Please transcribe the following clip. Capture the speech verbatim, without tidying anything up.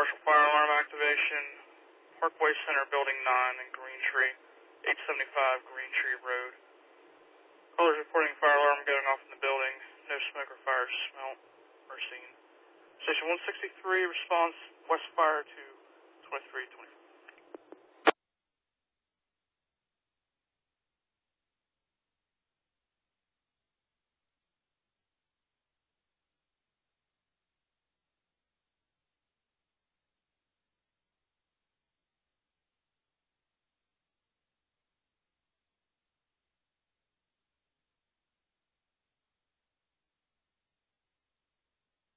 partial fire alarm activation, Parkway Center, Building nine in Green Tree, eight seventy-five Green Tree Road. Callers reporting fire alarm going off in the building. No smoke or fire smelt or seen. Station one sixty-three response, West Fire to twenty-three twenty-five.